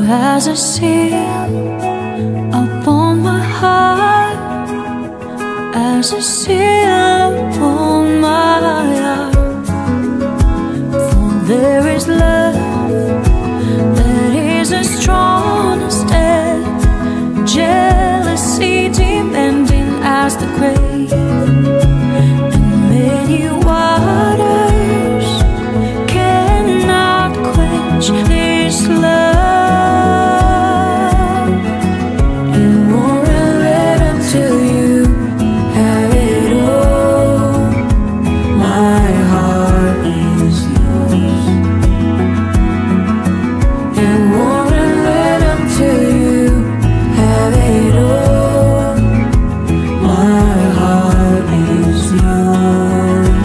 as a seal upon my heart, as a seal upon my heart. For there is love that is as strong as death, jealousy demanding as the grave, and many waters cannot quench this love. It won't let until you have it all. My heart is yours. It won't let until you have it all. My heart is yours.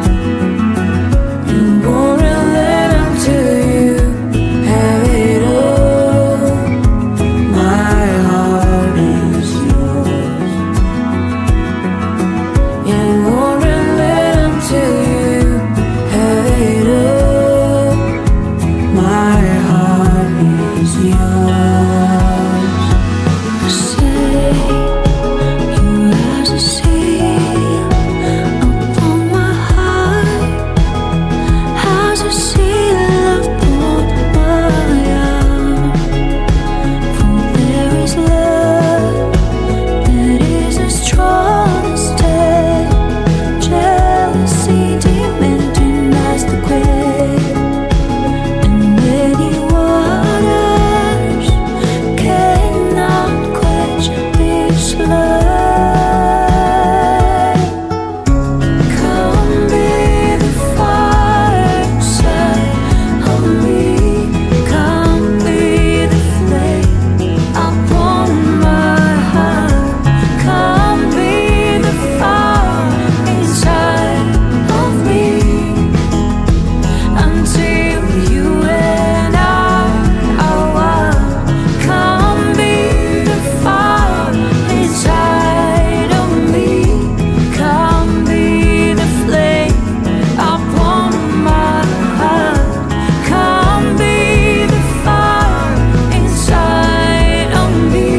It won't let until you have it all. My heart is yours. It won't let until you have it all. My heart is yours. Say you as a seal upon my heart, as a seal upon my heart. For there is love that is as strong as death, jealousy demanding as the grave, and many waters cannot quench this love. Come be the fire inside of me. Come be the flame upon my heart. Come be the fire inside of me until you and I are one. Come be the fire inside of me. Come be the flame upon my heart. Come be the fire inside of me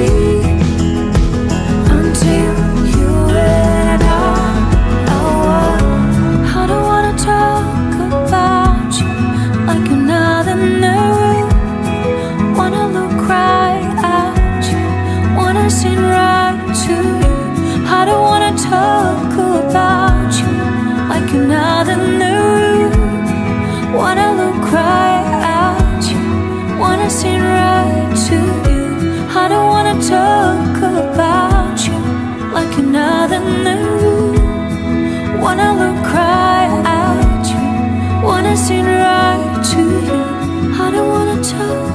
until you and I are one. I don't wanna talk about you like you're not in the room. Wanna look right at you, wanna sing right to you. I don't wanna talk about you like you're not in the room. Wanna look right at you, wanna sing right to you. I don't wanna talk about you like you're not in the room. Wanna look right at you, wanna sing right to you. I don't wanna talk